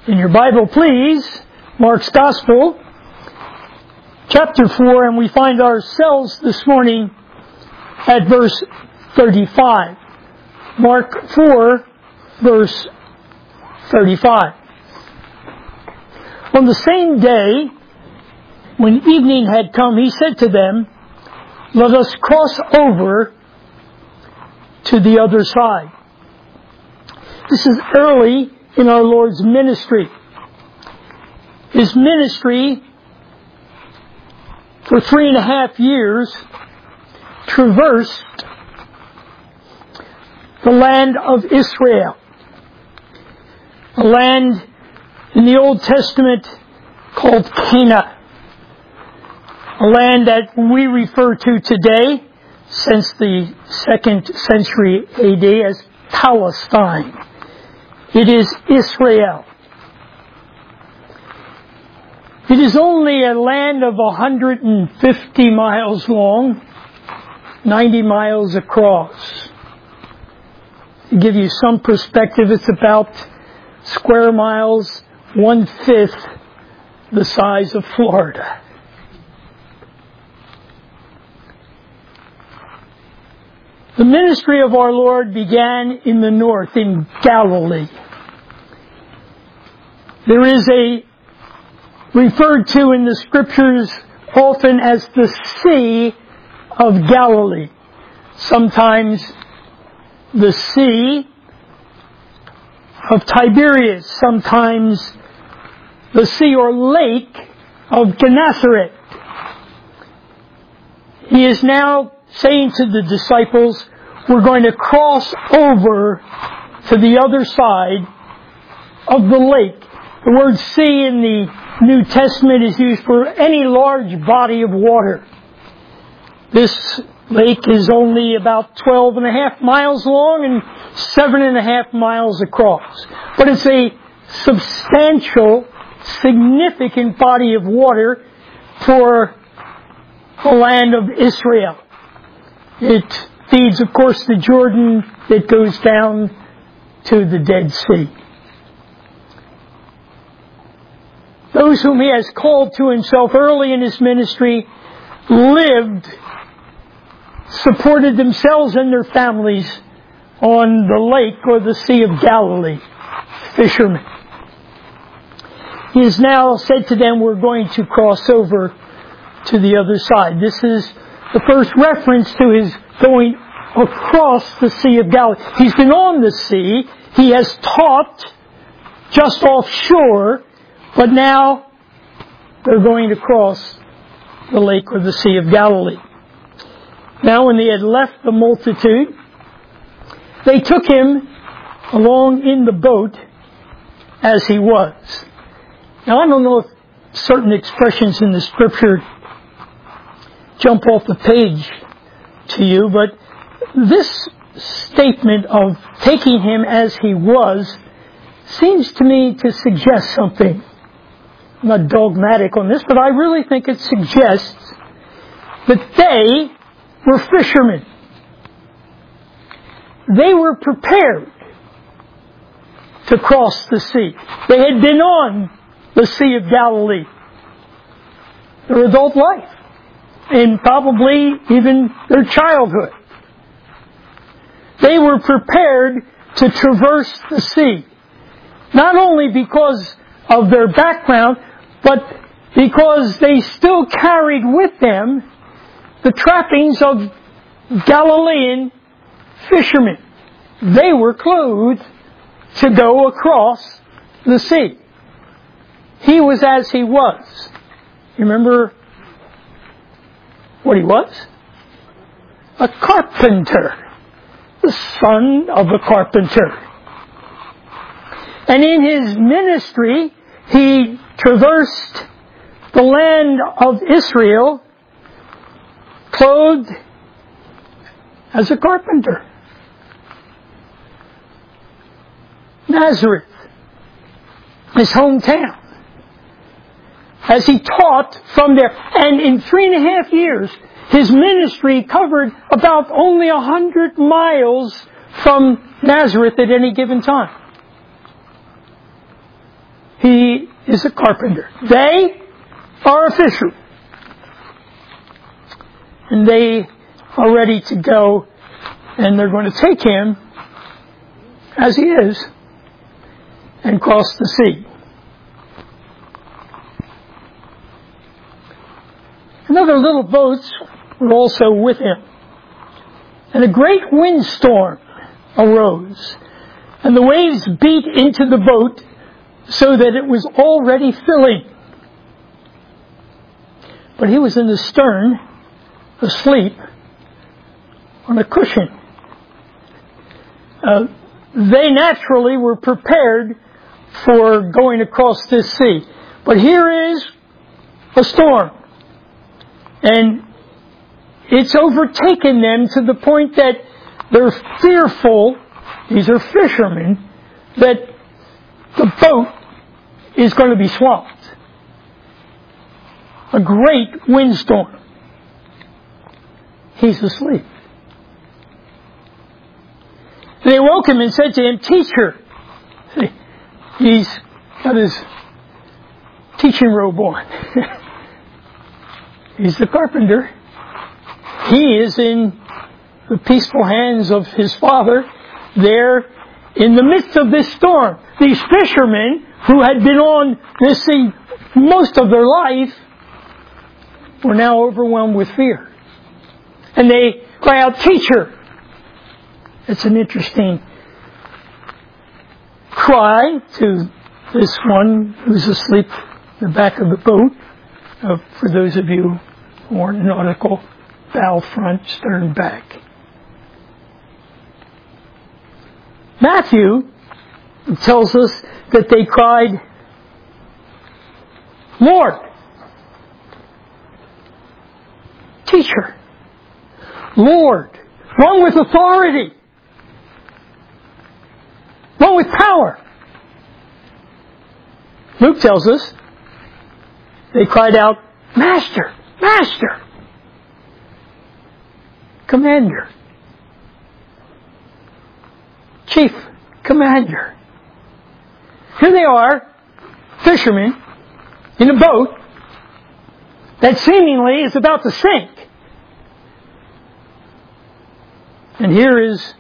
In your Bible, please, Mark's Gospel, chapter 4, and we find ourselves this morning at verse 35. Mark 4, verse 35. On the same day, when evening had come, he said to them, "Let us cross over to the other side." This is early in our Lord's ministry. His ministry for 3.5 years traversed the land of Israel, a land in the Old Testament called Canaan, a land that we refer to today since the 2nd century AD as Palestine. It is Israel. It is only a land of 150 miles long, 90 miles across. To give you some perspective, it's about square miles, 1/5 the size of Florida. The ministry of our Lord began in the north, in Galilee. There is referred to in the Scriptures often as the Sea of Galilee. Sometimes the Sea of Tiberias, sometimes the Sea or Lake of Gennesaret. He is now saying to the disciples, we're going to cross over to the other side of the lake. The word sea in the New Testament is used for any large body of water. This lake is only about 12.5 miles long and 7.5 miles across. But it's a substantial, significant body of water for the land of Israel. It feeds, of course, the Jordan that goes down to the Dead Sea. Those whom he has called to himself early in his ministry lived, supported themselves and their families on the lake or the Sea of Galilee, fishermen. He has now said to them, we're going to cross over to the other side. This is the first reference to his going across the Sea of Galilee. He's been on the sea. He has taught just offshore, but now they're going to cross the lake or the Sea of Galilee. Now when they had left the multitude, they took him along in the boat as he was. Now I don't know if certain expressions in the Scripture jump off the page to you, but this statement of taking him as he was seems to me to suggest something. I'm not dogmatic on this, but I really think it suggests that they were fishermen. They were prepared to cross the sea. They had been on the Sea of Galilee their adult life, and probably even their childhood. They were prepared to traverse the sea, not only because of their background, but because they still carried with them the trappings of Galilean fishermen. They were clothed to go across the sea. He was as he was. You remember what he was? A carpenter. The son of a carpenter. And in his ministry, he traversed the land of Israel clothed as a carpenter. Nazareth, his hometown. As he taught from there. And in 3.5 years, his ministry covered about only 100 miles from Nazareth at any given time. He is a carpenter. They are a fisher. And they are ready to go, and they're going to take him, as he is, and cross the sea. Another little boats were also with him. And a great windstorm arose, and the waves beat into the boat so that it was already filling. But he was in the stern, asleep, on a cushion. They naturally were prepared for going across this sea. But here is a storm. And it's overtaken them to the point that they're fearful, these are fishermen, that the boat is going to be swamped. A great windstorm. He's asleep. They woke him and said to him, "Teacher." He's got his teaching robe on. He's the carpenter. He is in the peaceful hands of his Father there in the midst of this storm. These fishermen who had been on this sea most of their life were now overwhelmed with fear. And they cry out, "Teacher." It's an interesting cry to this one who's asleep in the back of the boat. For those of you who aren't nautical, bow front, stern back. Matthew tells us that they cried, "Lord, Teacher, Lord," one with authority, one with power. Luke tells us they cried out, "Master, Master, Commander, Chief Commander." Here they are, fishermen, in a boat that seemingly is about to sink. And here is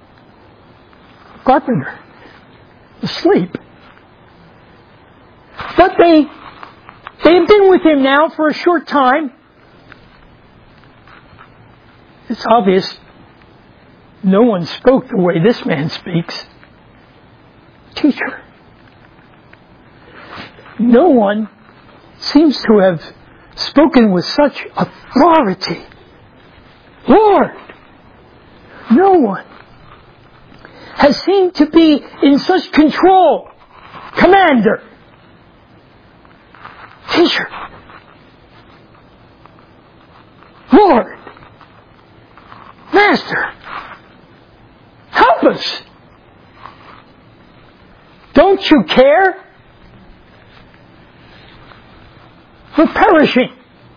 a carpenter, asleep. But they have been with him now for a short time. It's obvious no one spoke the way this man speaks. Teacher. No one seems to have spoken with such authority. Lord. No one has seemed to be in such control. Commander. Teacher. Lord. Master. Help us. Don't you care? We're perishing.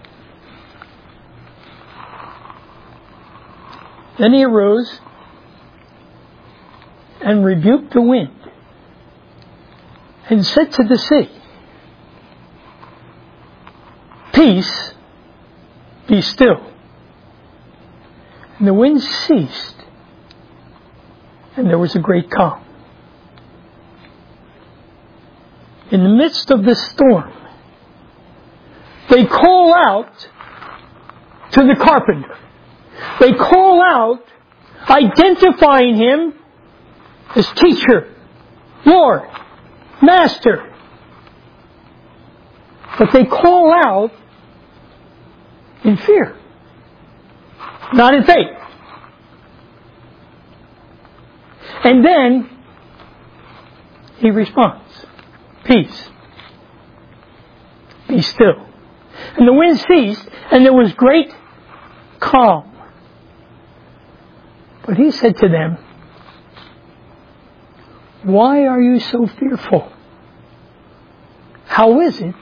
Then he arose and rebuked the wind and said to the sea, "Peace, be still." And the wind ceased, and there was a great calm. In the midst of this storm, they call out to the carpenter. They call out, identifying him as Teacher, Lord, Master. But they call out in fear, not in faith. And then he responds, "Peace, be still." And the wind ceased, and there was great calm. But he said to them, "Why are you so fearful? How is it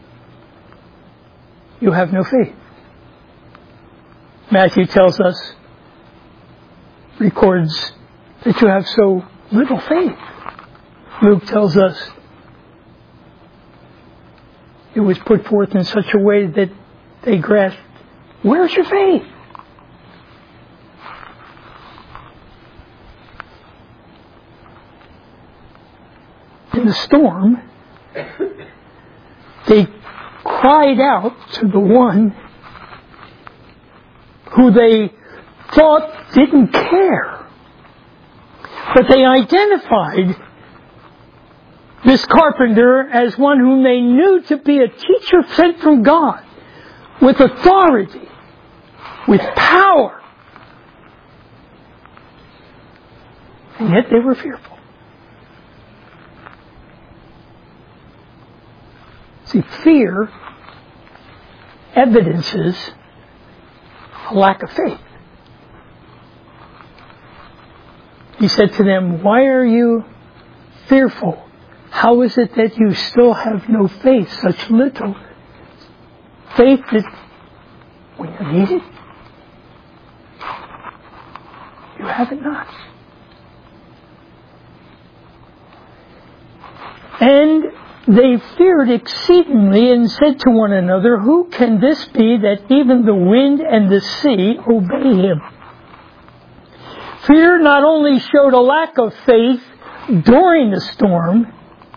you have no faith?" Matthew tells us, records that you have so little faith. Luke tells us it was put forth in such a way that they grasped, where's your faith? In the storm, they cried out to the one who they thought didn't care. But they identified this carpenter as one whom they knew to be a teacher sent from God, with authority, with power. And yet they were fearful. See, fear evidences a lack of faith. He said to them, why are you fearful? How is it that you still have no faith, such little faith that when you need it, you have it not? And they feared exceedingly and said to one another, who can this be that even the wind and the sea obey him? Fear not only showed a lack of faith during the storm,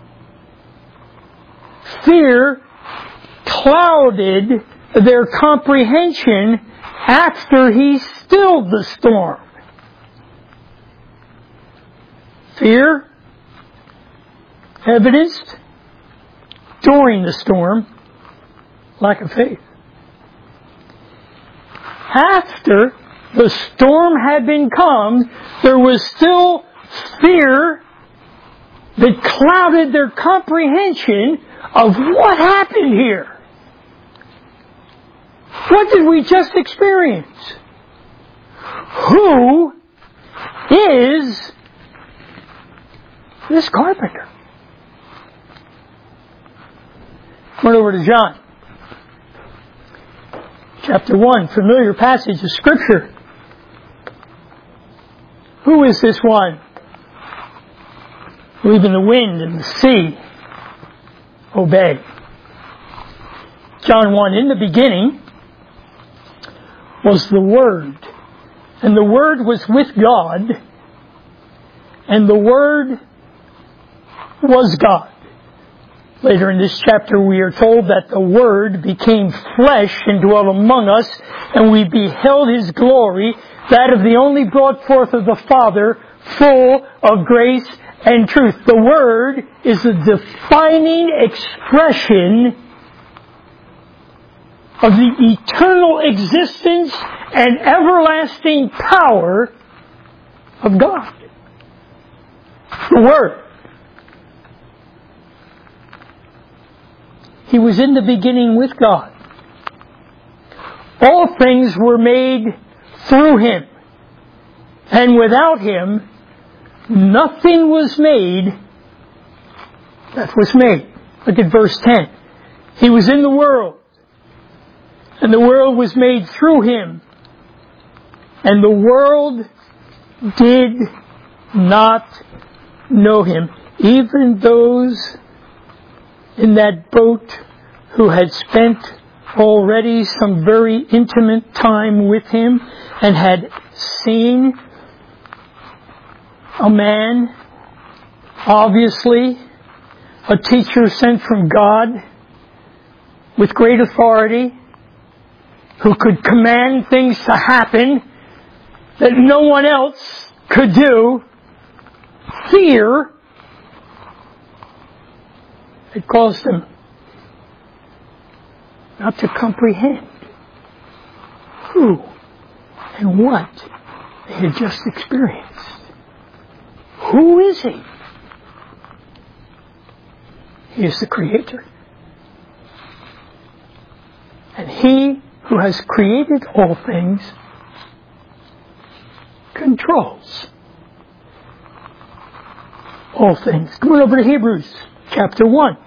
fear clouded their comprehension after he stilled the storm. Fear evidenced during the storm, lack of faith. After the storm had been calmed, there was still fear that clouded their comprehension of what happened here. What did we just experience? Who is this carpenter? Turn over to John. Chapter 1, familiar passage of Scripture. Who is this one who even the wind and the sea obey? John 1, in the beginning was the Word, and the Word was with God, and the Word was God. Later in this chapter we are told that the Word became flesh and dwelt among us, and we beheld His glory, that of the only brought forth of the Father, full of grace and truth. The Word is the defining expression of the eternal existence and everlasting power of God. The Word. He was in the beginning with God. All things were made through Him. And without Him, nothing was made that was made. Look at verse 10. He was in the world, and the world was made through Him, and the world did not know Him. Even those in that boat who had spent already some very intimate time with Him and had seen a man, obviously a teacher sent from God with great authority, who could command things to happen that no one else could do. Fear had caused them not to comprehend who and what they had just experienced. Who is He? He is the Creator. And He who has created all things controls all things. Come on over to Hebrews chapter 1.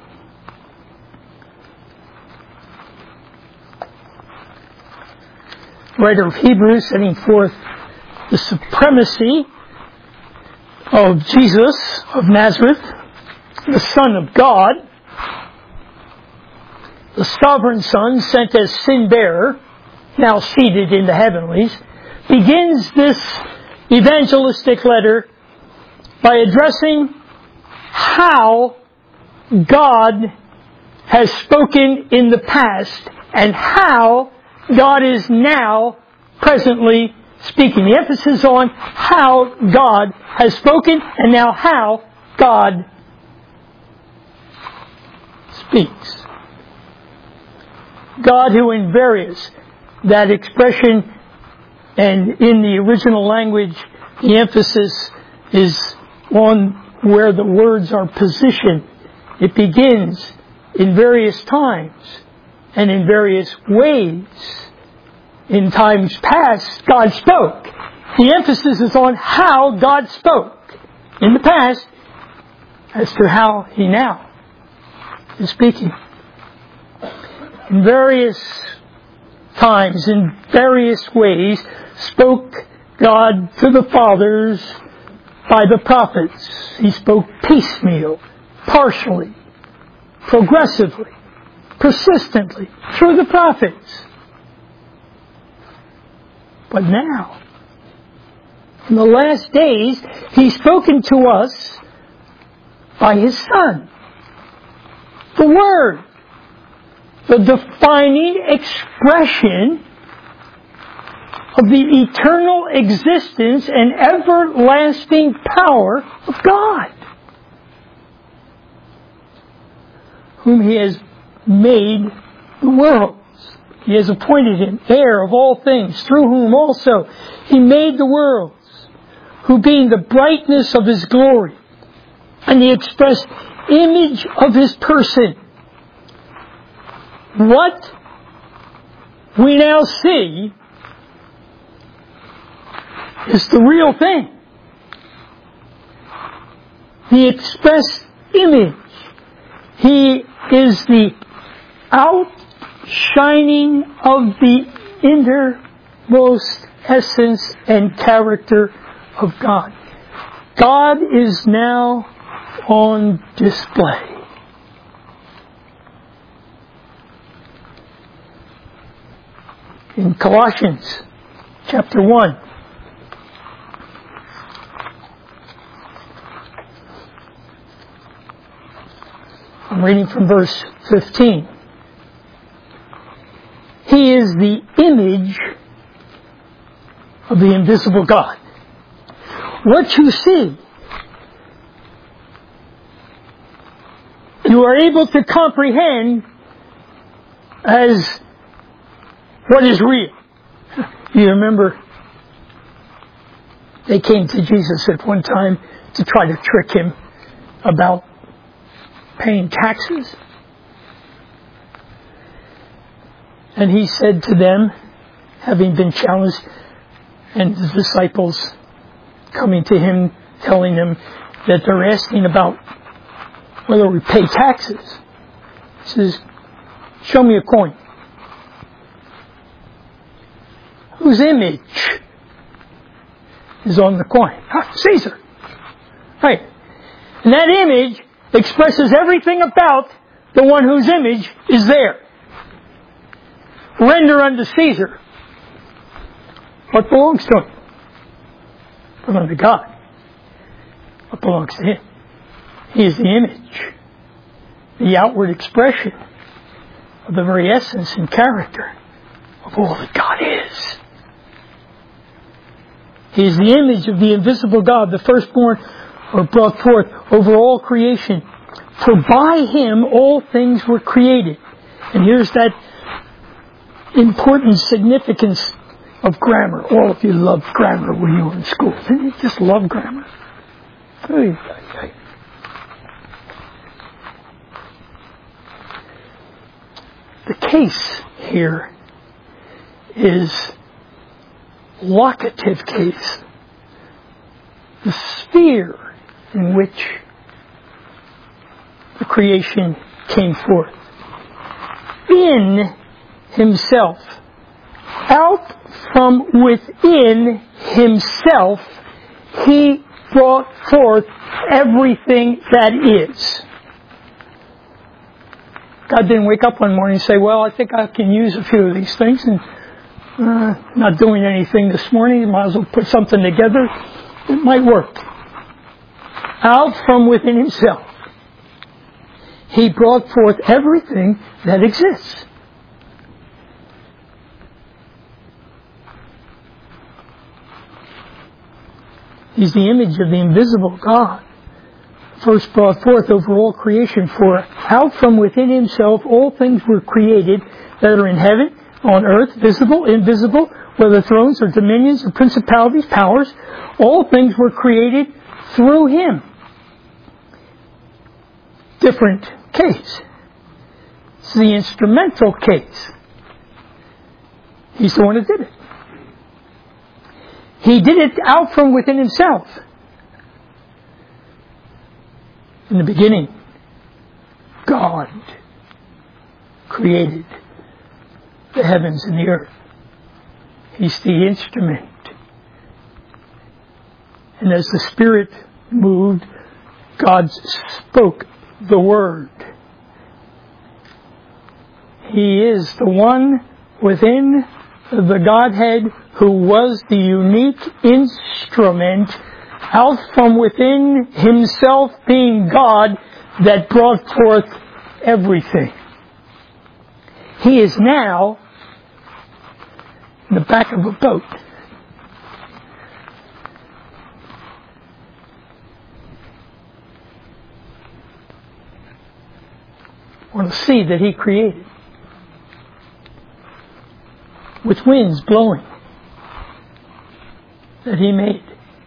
The writer of Hebrews setting forth the supremacy of Jesus of Nazareth, the Son of God. the sovereign Son, sent as sin-bearer, now seated in the heavenlies, begins this evangelistic letter by addressing how God has spoken in the past and how God is now presently speaking. The emphasis on how God has spoken and now how God speaks. God who in various, that expression, and in the original language the emphasis is on where the words are positioned. It begins in various times and in various ways. In times past, God spoke. The emphasis is on how God spoke in the past as to how He now is speaking. In various times, in various ways, spoke God to the fathers by the prophets. He spoke piecemeal, partially, progressively, persistently, through the prophets. But now, in the last days, He's spoken to us by His Son. The Word, the defining expression of the eternal existence and everlasting power of God, whom He has made the worlds. He has appointed Him heir of all things, through whom also He made the worlds, who being the brightness of His glory and the express image of His person, what we now see is the real thing. The express image. He is the outshining of the innermost essence and character of God. God is now on display. In Colossians chapter 1, I'm reading from verse 15. He is the image of the invisible God. What you see, you are able to comprehend as what is real. You remember they came to Jesus at one time to try to trick Him about paying taxes. And He said to them, having been challenged, and the disciples coming to Him, telling Him that they're asking about whether we pay taxes. He says, show me a coin. Whose image is on the coin? Caesar. Right. And that image expresses everything about the one whose image is there. Render unto Caesar what belongs to him. But unto God what belongs to Him. He is the image, the outward expression of the very essence and character of all that God is. He is the image of the invisible God, the firstborn or brought forth over all creation. For by Him all things were created. And here's that important significance of grammar. All of you loved grammar when you were in school. Didn't you just love grammar? The case here is locative case. The sphere in which the creation came forth. In Himself. Out from within Himself, He brought forth everything that is. God didn't wake up one morning and say, well, I think I can use a few of these things, and not doing anything this morning, might as well put something together. It might work. Out from within himself, he brought forth everything that exists. He's the image of the invisible God, first brought forth over all creation. For out from within himself all things were created that are in heaven, on earth, visible, invisible, whether thrones or dominions or principalities, powers. All things were created through him. Different case. It's the instrumental case. He's the one that did it. He did it out from within himself. In the beginning, God created the heavens and the earth. He's the instrument. And as the Spirit moved, God spoke the Word. He is the one within the Godhead who was the unique instrument out from within himself, being God, that brought forth everything. He is now in the back of a boat. On a sea that he created, with winds blowing that he made,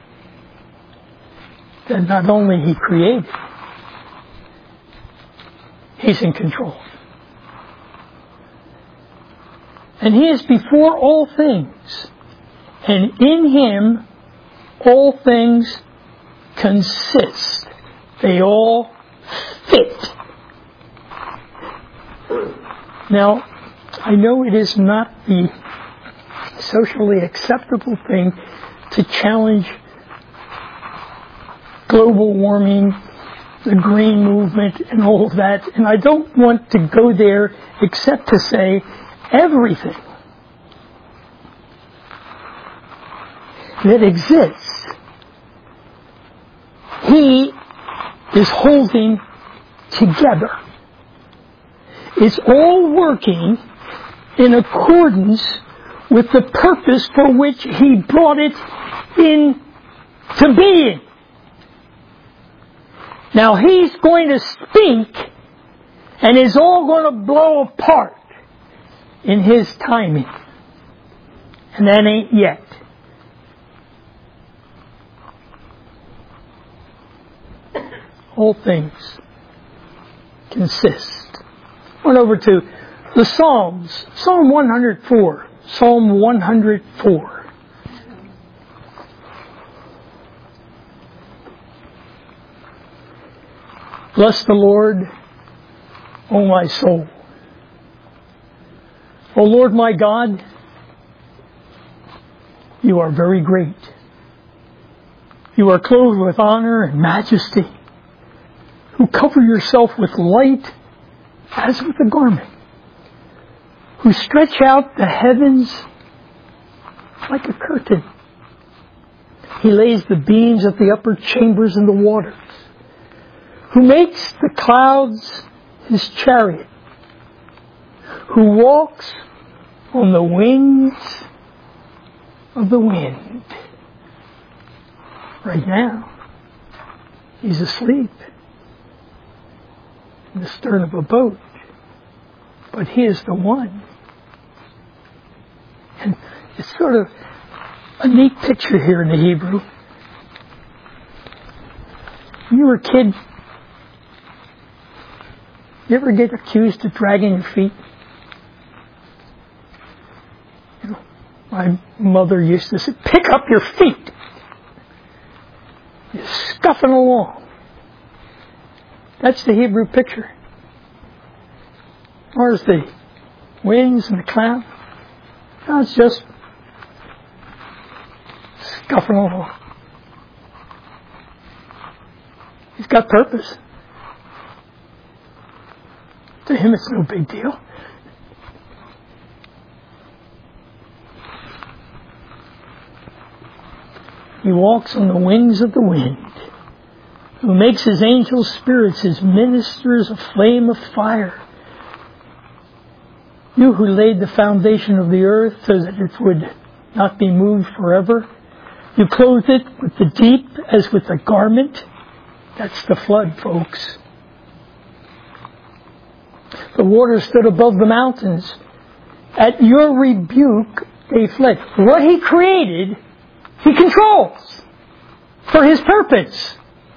that not only he created, he's in control. And he is before all things, and in him all things consist. They all fit. Now, I know it is not the socially acceptable thing to challenge global warming, the green movement, and all of that. And I don't want to go there except to say everything that exists, he is holding together. It's all working in accordance with the purpose for which he brought it into being. Now he's going to speak, and it's all going to blow apart in his timing. And that ain't yet. All things consist. Went over to the Psalms. Psalm 104. Psalm 104. Bless the Lord, O my soul. O Lord my God, you are very great. You are clothed with honor and majesty, who cover yourself with light as with a garment, who stretch out the heavens like a curtain. He lays the beams of the upper chambers in the waters, who makes the clouds his chariot, who walks on the wings of the wind. Right now, he's asleep in the stern of a boat, but he is the one. And it's sort of a neat picture here in the Hebrew. When you were a kid, you ever get accused of dragging your feet? You know, my mother used to say, pick up your feet. You're scuffing along. That's the Hebrew picture. Or is the winds and the cloud? No, it's just scuffing along. He's got purpose. To him, it's no big deal. He walks on the wings of the wind, who makes his angel spirits his ministers a flame of fire. You who laid the foundation of the earth so that it would not be moved forever. You clothed it with the deep as with a garment. That's the flood, folks. The waters stood above the mountains. At your rebuke, they fled. What he created, he controls for his purpose.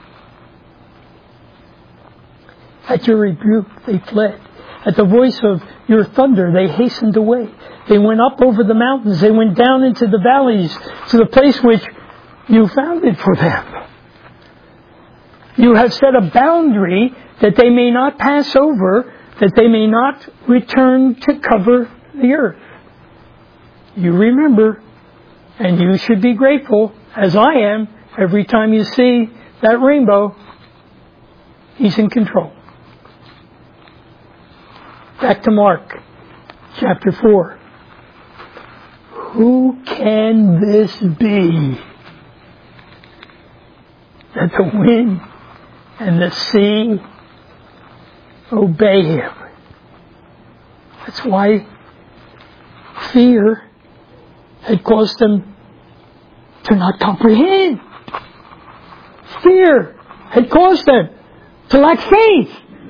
At your rebuke, they fled. At the voice of your thunder, they hastened away. They went up over the mountains. They went down into the valleys to the place which you founded for them. You have set a boundary that they may not pass over, that they may not return to cover the earth. You remember, and you should be grateful, as I am, every time you see that rainbow. He's in control. Back to Mark, chapter 4. Who can this be that the wind and the sea obey him? That's why fear had caused them to not comprehend. Fear had caused them to lack faith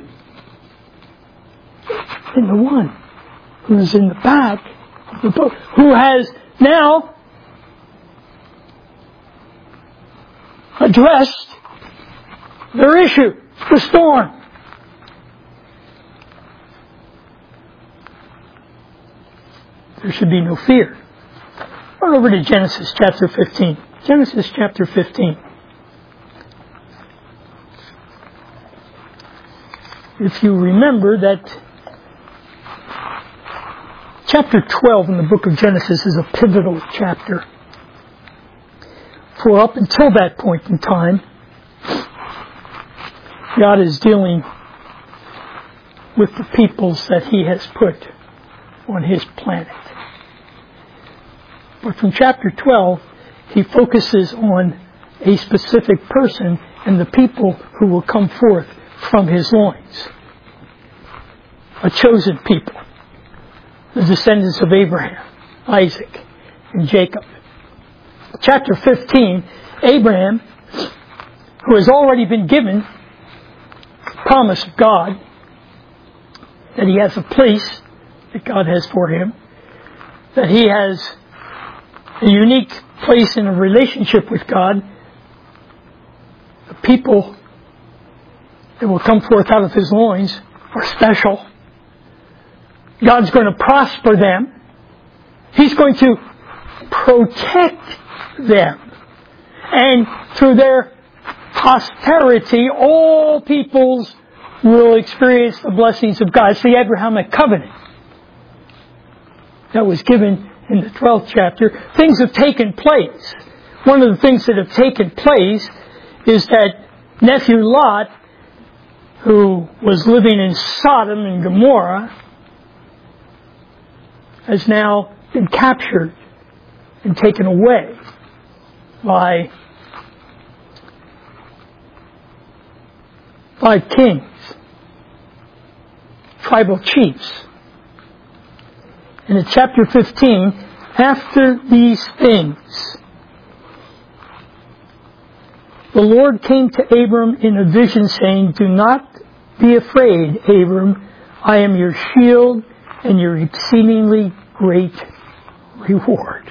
in the one who is in the back of the boat, who has now addressed their issue, the storm. There should be no fear. Run over to Genesis chapter 15. Genesis chapter 15. If you remember that chapter 12 in the book of Genesis is a pivotal chapter. For up until that point in time, God is dealing with the peoples that He has put on His planet. But from chapter 12, He focuses on a specific person and the people who will come forth from His loins. A chosen people. The descendants of Abraham, Isaac, and Jacob. Chapter 15, Abraham, who has already been given the promise of God, that he has a place that God has for him, that he has a unique place in a relationship with God, the people that will come forth out of his loins are special. God's going to prosper them. He's going to protect them. And through their posterity, all peoples will experience the blessings of God. It's the Abrahamic covenant that was given in the 12th chapter. Things have taken place. One of the things that have taken place is that nephew Lot, who was living in Sodom and Gomorrah, has now been captured and taken away by 5 kings, tribal chiefs. And in chapter 15, after these things, the Lord came to Abram in a vision, saying, "Do not be afraid, Abram. I am your shield and your exceedingly great reward."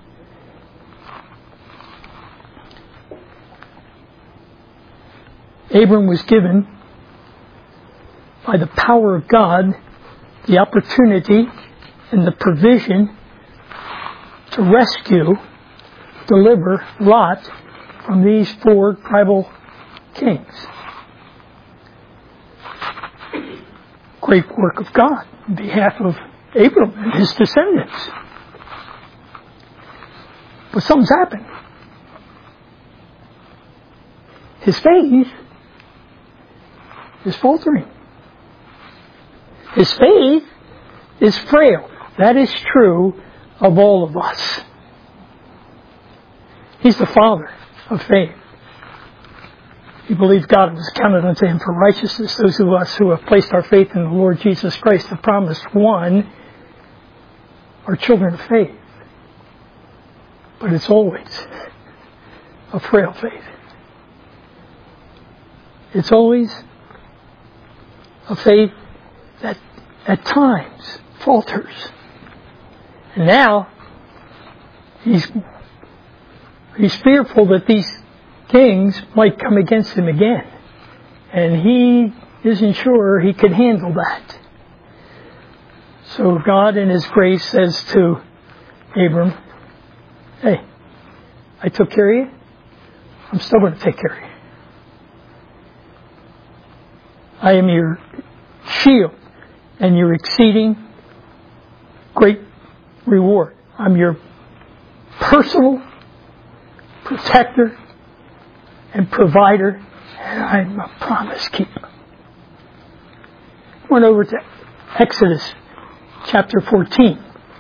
Abram was given, by the power of God, the opportunity and the provision to rescue, deliver Lot from these 4 tribal kings. Great work of God on behalf of Abram and his descendants. But something's happened. His faith is faltering. His faith is frail. That is true of all of us. He's the Father of faith. He believed God was counted unto him for righteousness. Those of us who have placed our faith in the Lord Jesus Christ, the promised one, are children of faith. But it's always a frail faith. It's always a faith that at times falters. And now, he's fearful that these kings might come against him again. And he isn't sure he could handle that. So God in His grace says to Abram, hey, I took care of you. I'm still going to take care of you. I am your shield and your exceeding great reward. I'm your personal protector and provider, and I'm a promise keeper. Went over to Exodus chapter 14.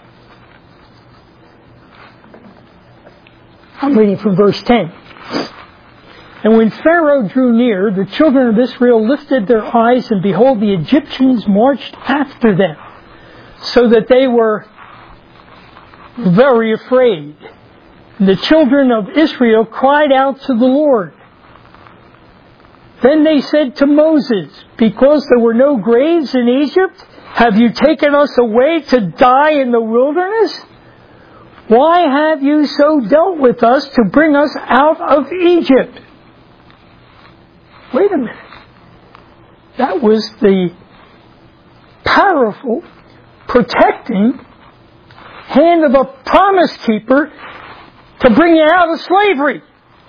I'm reading from verse 10. And when Pharaoh drew near, the children of Israel lifted their eyes, and behold, the Egyptians marched after them, so that they were very afraid. And the children of Israel cried out to the Lord. Then they said to Moses, because there were no graves in Egypt, have you taken us away to die in the wilderness? Why have you so dealt with us to bring us out of Egypt? Wait a minute. That was the powerful, protecting hand of a promise keeper to bring you out of slavery.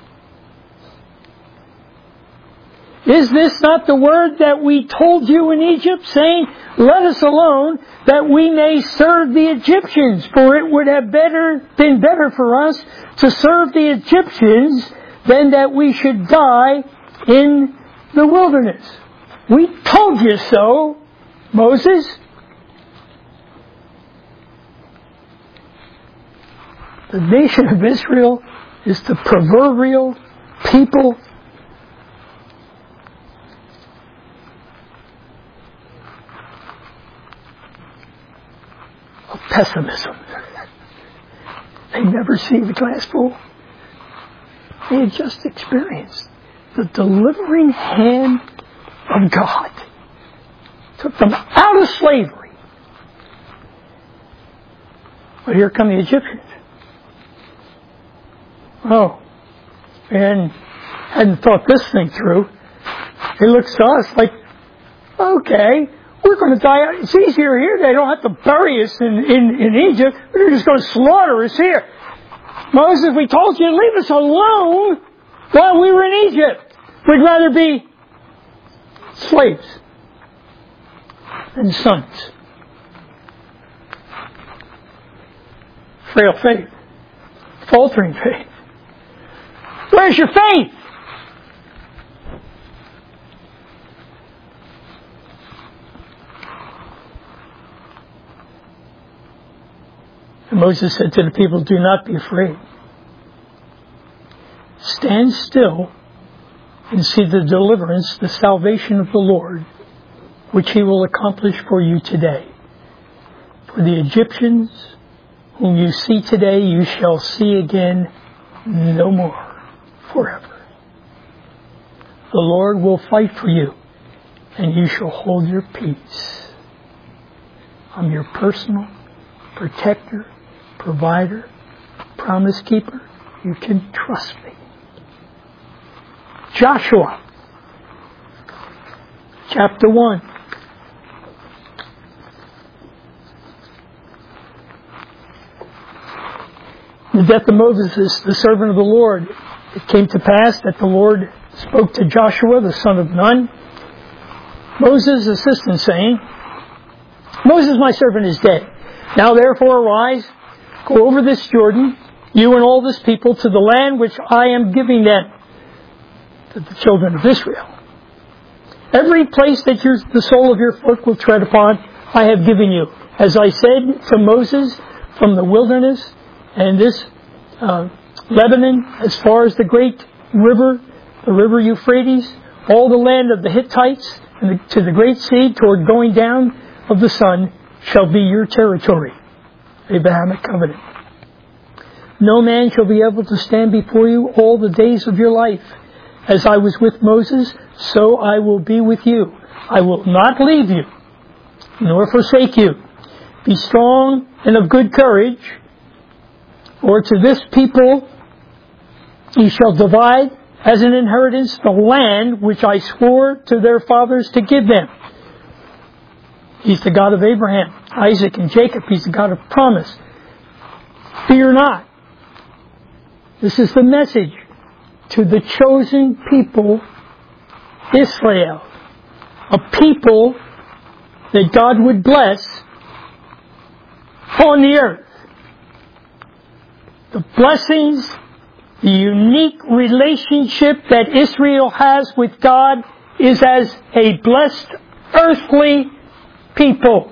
Is this not the word that we told you in Egypt, saying, let us alone, that we may serve the Egyptians? For it would have been better for us to serve the Egyptians than that we should die in the wilderness. We told you so, Moses. The nation of Israel is the proverbial people of pessimism. They never see the glass full. They had just experienced the delivering hand of God. Took them out of slavery. But here come the Egyptians. Oh, and hadn't thought this thing through. It looks to us like, okay, we're going to die. It's easier here. They don't have to bury us in Egypt. They're just going to slaughter us here. Moses, we told you to leave us alone while we were in Egypt. We'd rather be slaves than sons. Frail faith. Faltering faith. Where's your faith? And Moses said to the people, do not be afraid. Stand still and see the deliverance, the salvation of the Lord, which He will accomplish for you today. For the Egyptians whom you see today, you shall see again no more forever. The Lord will fight for you, and you shall hold your peace. I'm your personal protector, provider, promise keeper. You can trust me. Joshua, chapter 1. The death of Moses, the servant of the Lord. It came to pass that the Lord spoke to Joshua, the son of Nun, Moses' assistant, saying, Moses, my servant, is dead. Now therefore arise, go over this Jordan, you and all this people, to the land which I am giving them, to the children of Israel. Every place that the sole of your foot will tread upon, I have given you. As I said to Moses, from the wilderness and this Lebanon, as far as the great river, the river Euphrates, all the land of the Hittites, and to the great sea, toward going down of the sun, shall be your territory. Abrahamic covenant. No man shall be able to stand before you all the days of your life. As I was with Moses, so I will be with you. I will not leave you, nor forsake you. Be strong and of good courage, for to this people you shall divide as an inheritance the land which I swore to their fathers to give them. He's the God of Abraham, Isaac, and Jacob. He's the God of promise. Fear not. This is the message to the chosen people, Israel, a people that God would bless on the earth. The blessings, the unique relationship that Israel has with God is as a blessed earthly people.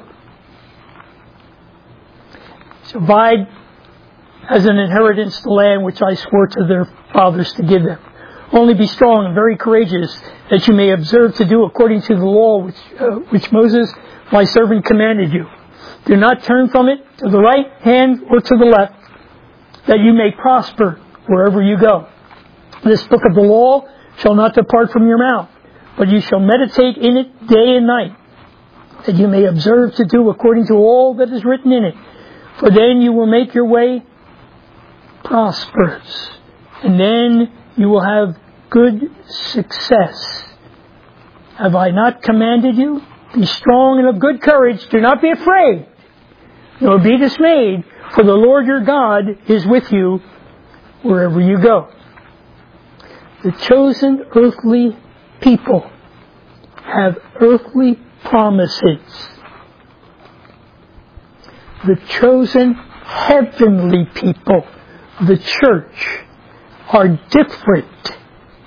Divide as an inheritance the land which I swore to their fathers to give them. Only be strong and very courageous, that you may observe to do according to the law which Moses, my servant, commanded you. Do not turn from it to the right hand or to the left, that you may prosper wherever you go. This book of the law shall not depart from your mouth, but you shall meditate in it day and night, that you may observe to do according to all that is written in it. For then you will make your way prosperous, and then you will have good success. Have I not commanded you? Be strong and of good courage. Do not be afraid, nor be dismayed, for the Lord your God is with you wherever you go. The chosen earthly people have earthly promises. The chosen heavenly people, the church, are different.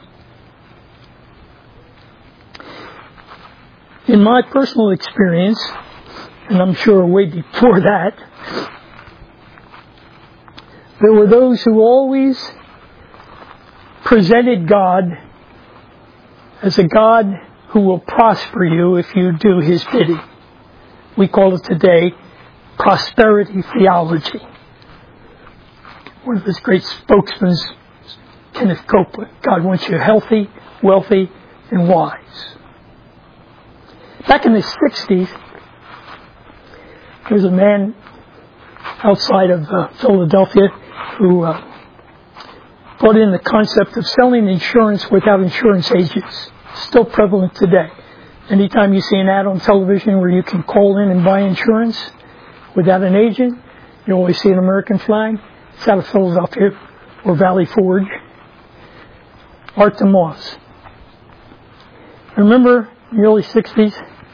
In my personal experience, and I'm sure way before that, there were those who always presented God as a God who will prosper you if you do His bidding. We call it today prosperity theology. One of his great spokesmen, Kenneth Copeland. God wants you healthy, wealthy, and wise. Back in the 60s, there was a man outside of Philadelphia who brought in the concept of selling insurance without insurance agents. Still prevalent today. Anytime you see an ad on television where you can call in and buy insurance without an agent, you always see an American flag. It's out of Philadelphia or Valley Forge. Art DeMoss. I remember in the early 60s,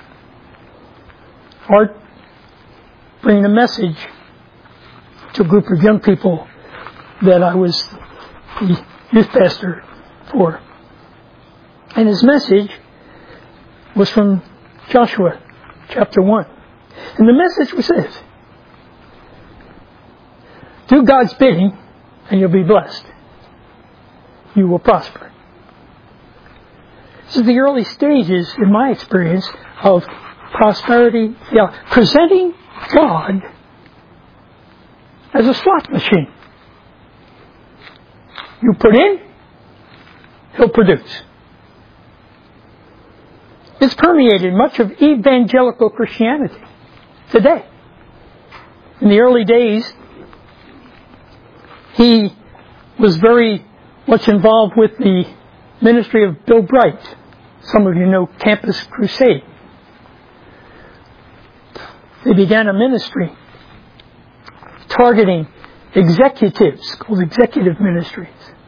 Art bringing a message to a group of young people that I was the youth pastor for. And his message was from Joshua chapter 1. And the message was this: do God's bidding and you'll be blessed. You will prosper. This is the early stages, in my experience, of prosperity. Presenting God as a slot machine. You put in, He'll produce. It's permeated much of evangelical Christianity today. In the early days, he was very much involved with the ministry of Bill Bright. Some of you know Campus Crusade. They began a ministry targeting executives called Executive Ministries.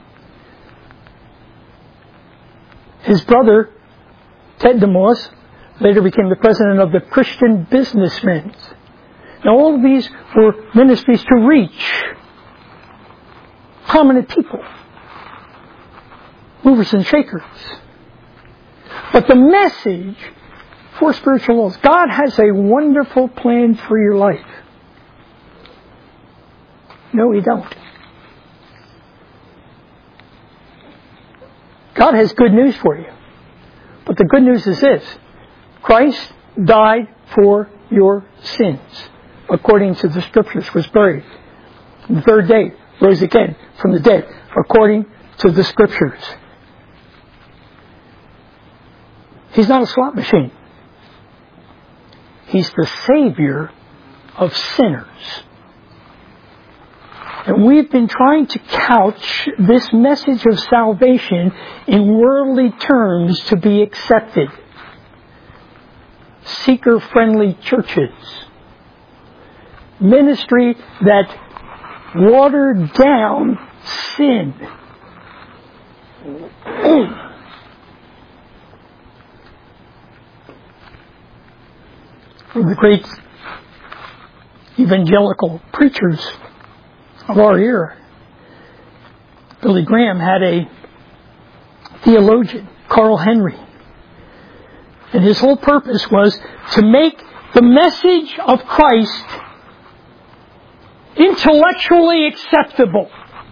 His brother, Ted DeMoss, later became the president of the Christian Businessmen. Now all of these were ministries to reach prominent people, movers and shakers. But the message 4 spiritual laws. God has a wonderful plan for your life. No, He don't. God has good news for you. But the good news is this. Christ died for your sins, according to the Scriptures, was buried. The third day, rose again from the dead, according to the Scriptures. He's not a slot machine. He's the Savior of sinners. And we've been trying to couch this message of salvation in worldly terms to be accepted. Seeker-friendly churches. Ministry that watered down sin. One of the great evangelical preachers of our era, Billy Graham, had a theologian, Carl Henry. And his whole purpose was to make the message of Christ intellectually acceptable.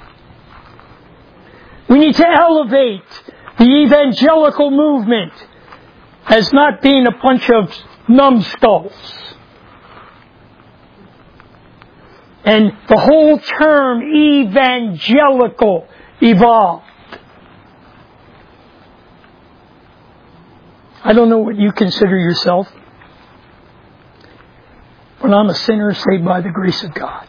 We need to elevate the evangelical movement as not being a bunch of numbskulls. And the whole term evangelical evolved. I don't know what you consider yourself, but I'm a sinner saved by the grace of God.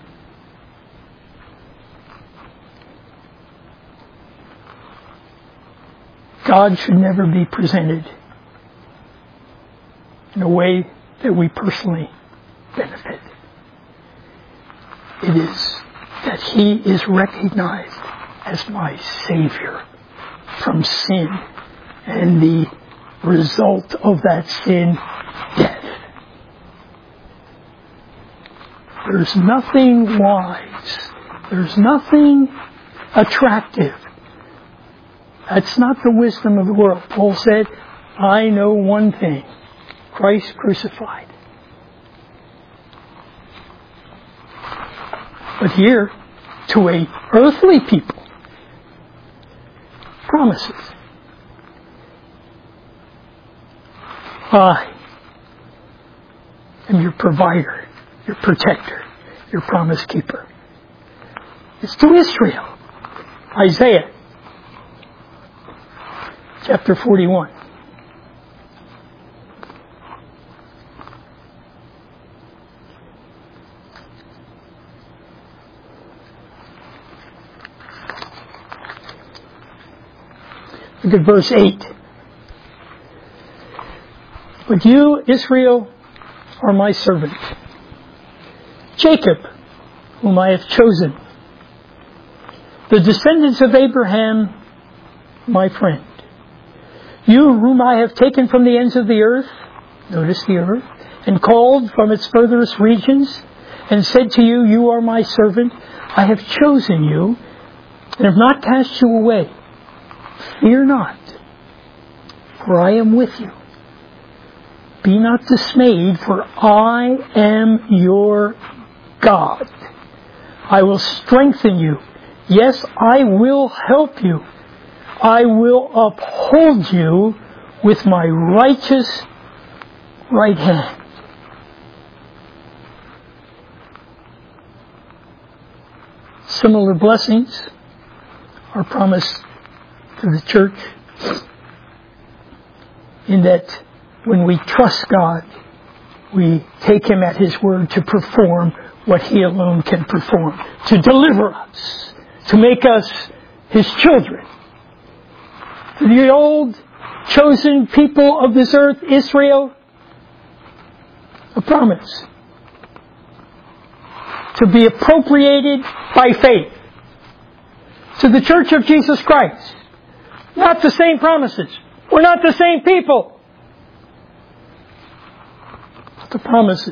God should never be presented in a way that we personally benefit. It is that He is recognized as my Savior from sin and the result of that sin, death. There's nothing wise. There's nothing attractive. That's not the wisdom of the world. Paul said, I know one thing, Christ crucified. But here, to a earthly people, promises. I am your provider, your protector, your promise keeper. It's to Israel. Isaiah chapter 41. Look at verse 8. But you, Israel, are my servant. Jacob, whom I have chosen. The descendants of Abraham, my friend. You, whom I have taken from the ends of the earth, notice the earth, and called from its furthest regions, and said to you, you are my servant. I have chosen you, and have not cast you away. Fear not, for I am with you. Be not dismayed, for I am your God. I will strengthen you. Yes, I will help you. I will uphold you with my righteous right hand. Similar blessings are promised to the church in that when we trust God, we take Him at His word to perform what He alone can perform, to deliver us, to make us His children. To the old chosen people of this earth, Israel, a promise to be appropriated by faith. To the Church of Jesus Christ, not the same promises. We're not the same people. But the promises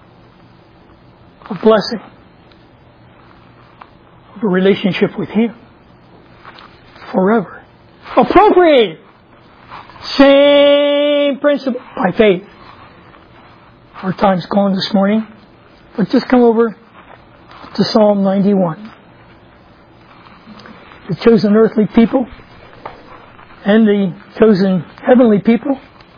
of blessing, of a relationship with Him forever. Appropriated. Same principle by faith. Our time's gone this morning. But just come over to Psalm 91. The chosen earthly people and the chosen heavenly people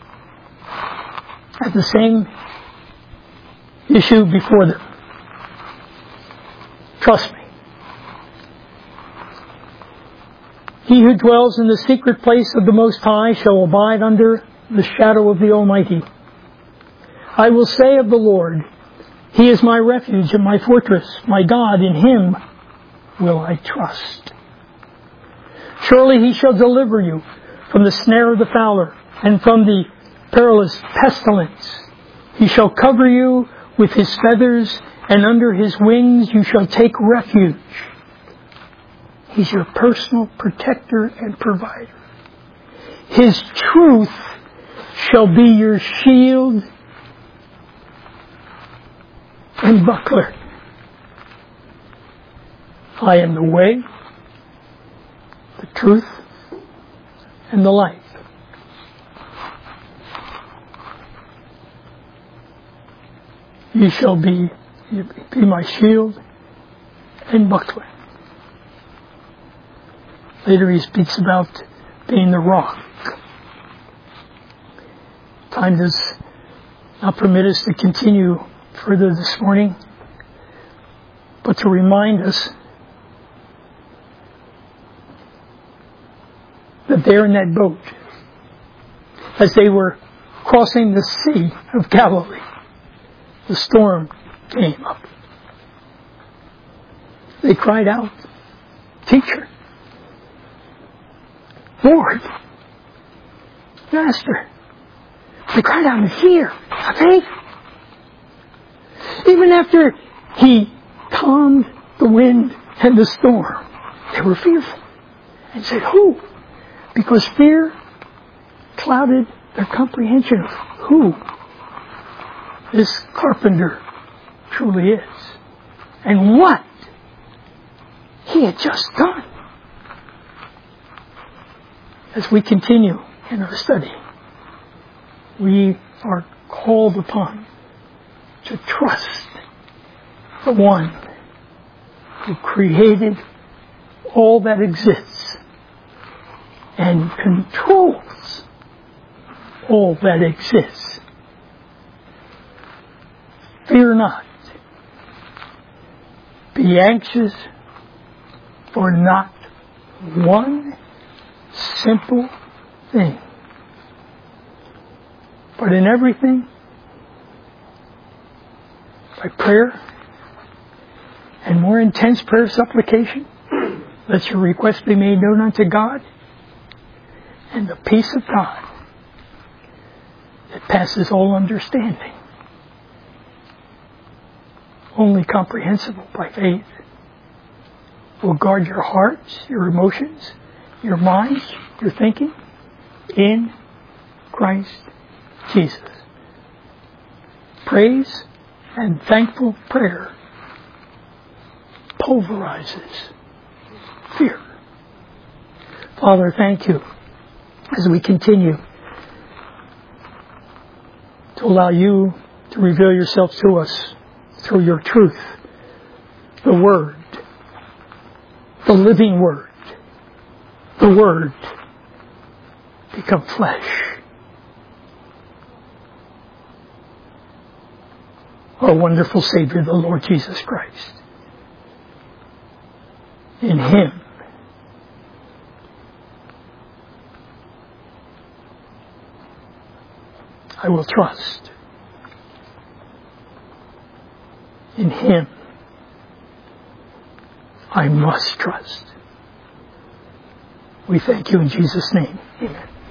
have the same issue before them. Trust me. He who dwells in the secret place of the Most High shall abide under the shadow of the Almighty. I will say of the Lord, He is my refuge and my fortress, my God, in Him will I trust. Surely He shall deliver you from the snare of the fowler and from the perilous pestilence. He shall cover you with His feathers, and under His wings you shall take refuge. He's your personal protector and provider. His truth shall be your shield and buckler. I am the way, the truth, and the life. You shall be my shield and buckler. Later he speaks about being the rock. Time does not permit us to continue further this morning, but to remind us that there in that boat, as they were crossing the Sea of Galilee, the storm came up. They cried out, Teacher, Lord, Master. They cried out in fear, faith. Even after He calmed the wind and the storm, they were fearful and said, who? Because fear clouded their comprehension of who this carpenter truly is and what He had just done. As we continue in our study, we are called upon to trust the One who created all that exists and controls all that exists. Fear not. Be anxious for not one simple thing. But in everything, by prayer and more intense prayer supplication, let your requests be made known unto God, and the peace of God that passes all understanding, only comprehensible by faith, will guard your hearts, your emotions, your minds, your thinking, in Christ Jesus. Praise and thankful prayer pulverizes fear. Father, thank You as we continue to allow You to reveal Yourself to us through Your truth, the Word, the living Word, the Word become flesh. Our wonderful Savior, the Lord Jesus Christ. In Him I will trust. In Him I must trust. We thank You in Jesus' name. Amen.